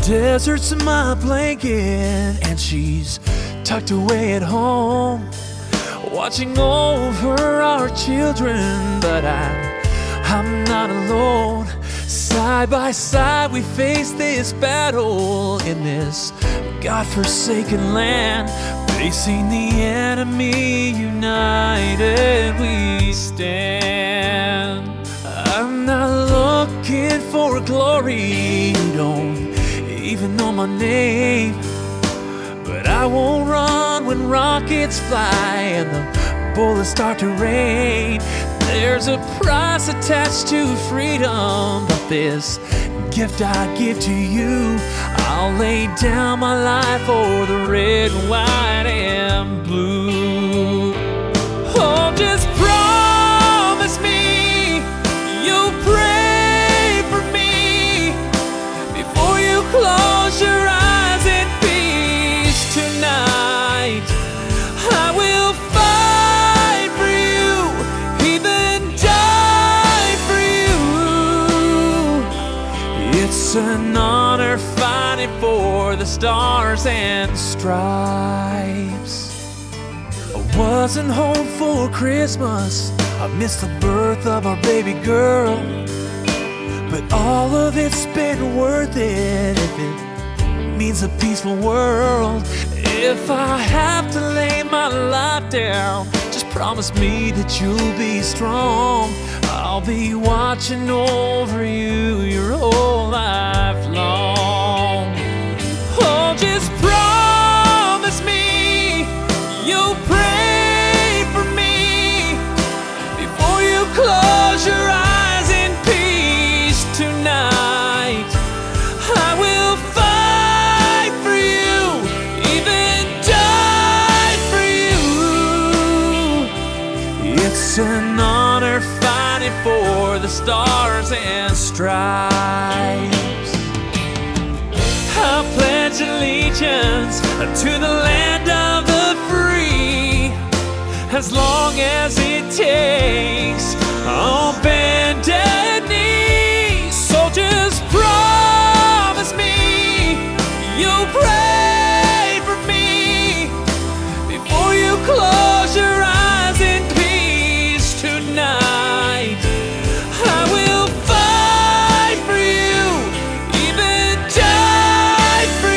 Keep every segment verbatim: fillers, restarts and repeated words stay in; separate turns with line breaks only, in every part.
desert's my blanket, and she's tucked away at home, watching over our children. But I'm, I'm not alone. Side by side we face this battle in this God-forsaken land, facing the enemy, united we stand. I'm not looking for glory, you don't even know my name, but I won't run when rockets fly and the bullets start to rain. There's a price attached to freedom, but this gift I give to you, I'll lay down my life for the red, white, and blue. Oh, just promise me you'll pray for me before you close your eyes in peace tonight. I will fight for you, even die for you. It's an honor fighting for the stars and stripes. I wasn't home for Christmas, I missed the birth of our baby girl, but all of it's been worth it if it means a peaceful world. If I have to lay my life down, just promise me that you'll be strong. I'll be watching over you your whole life long. Oh, just promise me you'll pray for me before you close your eyes in peace tonight. I will fight for you, even die for you. It's an honor fighting for the stars and stripes. I pledge allegiance to the land of the free, as long as it takes on bended knee. So just promise me you'll pray for me before you close your eyes in peace tonight. I will fight for you, even die for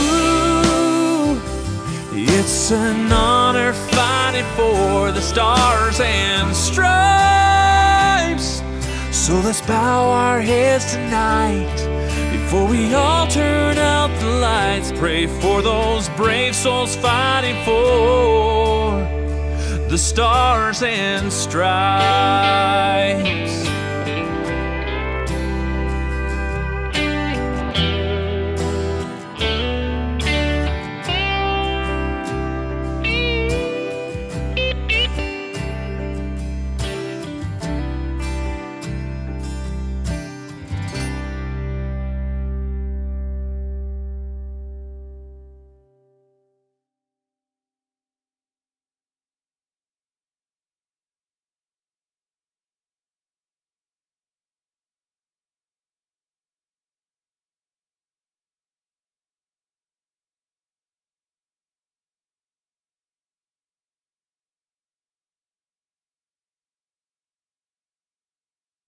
you. It's an honor fighting for the stars and stripes. So let's bow our heads tonight before we all turn out the lights. Pray for those brave souls fighting for the stars and stripes.